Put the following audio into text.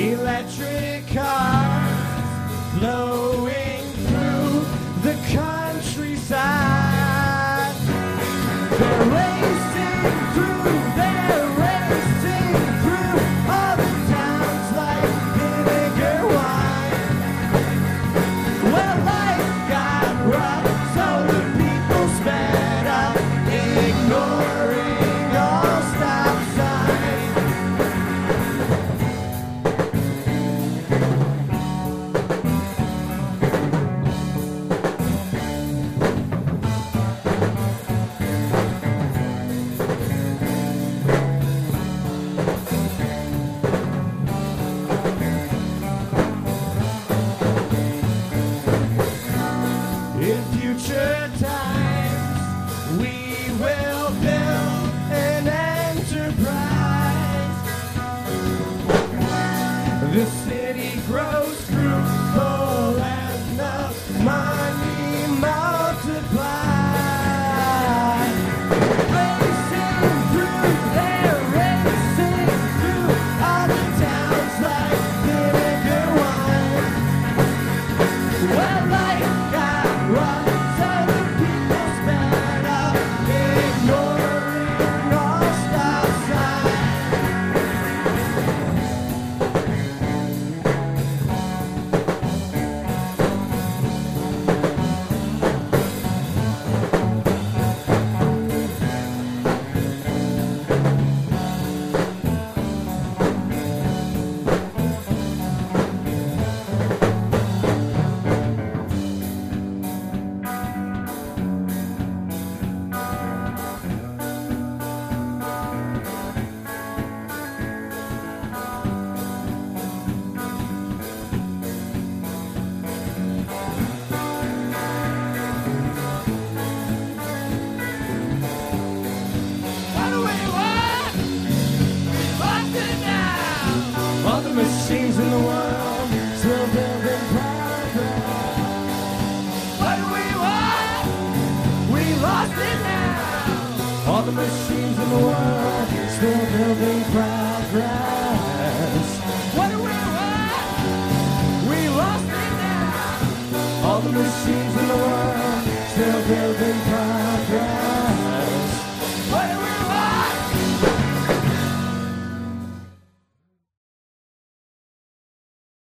Electric cars blowing through the countryside. They're racing through all the towns like vinegar wine. Well, life got rough, so the people sped up, ignoring all stop signs. In future times, we will build an enterprise. The city grows fruitful as the money multiplies. Racing through, they're racing through all the towns like vinegar wine. Well, life got rough, so the people sped up, ignoring all stop signs. What do we want? What's it now? All the machines in the world still building progress. What do we want? We lost it now. All the machines in the world still building progress. What do we want? We lost it now. All the machines in the world still building progress.